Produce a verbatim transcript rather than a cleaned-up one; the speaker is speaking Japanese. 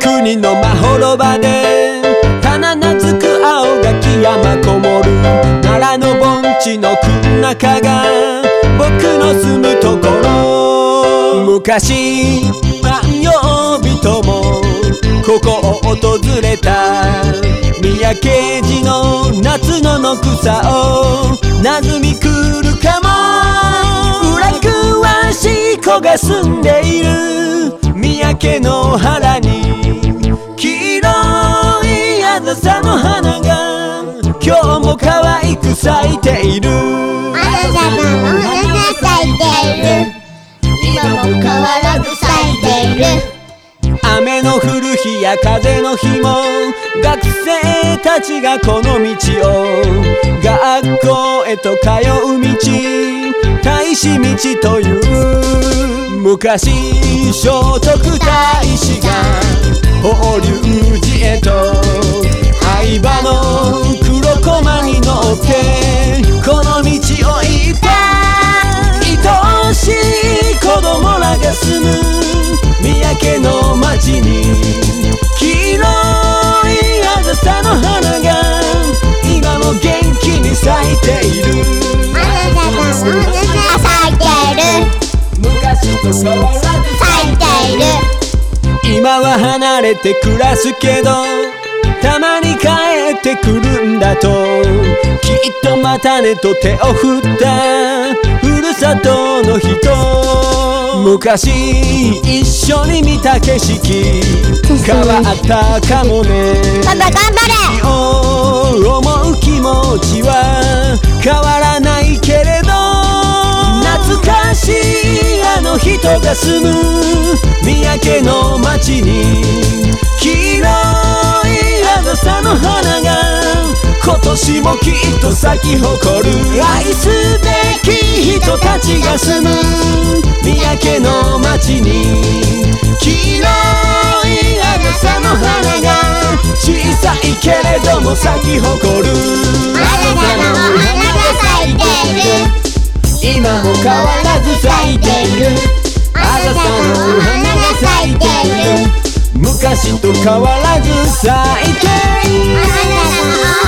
国のまほろばで花なつく青垣山こもる奈良の盆地のく中が僕の住むところ。昔万葉人もここを訪れた三宅寺の夏野の草をなずみ来るかも。裏詳しい子が住んでいる三宅の原に黄色いあざさの花が今日も可愛く咲いている。 あざさの花が咲いている。今も変わらず咲いている。 雨の降る日や風の日も学生たちがこの道を学校へと通う道大使道という。昔聖徳太子が法隆寺へと相場の黒駒に乗ってこの道を行った。愛しい子供らが住む三宅の町に黄色いあざさの花が今も元気に咲いている。 あざさの花が咲いている。 昔と変わらず咲いている。 今は離れて暮らすけどたまに帰ってくるんだときっとまたねと手を振ったふるさとの人。昔一緒に見た景色変わったかもね。 パパ頑張れ。 思う気持ちは変わらないけれど懐かしいあの人が住む三宅の町に黄色いあざさの花が今年もきっと咲き誇る。愛すべき人たちが住む三宅の町に黄色いあざさの花が小さいけれども咲き誇る。 あざさの花が咲いている。 今も変わらず咲いている。あざさの花が咲いている。昔と変わらず咲いている。 あざさの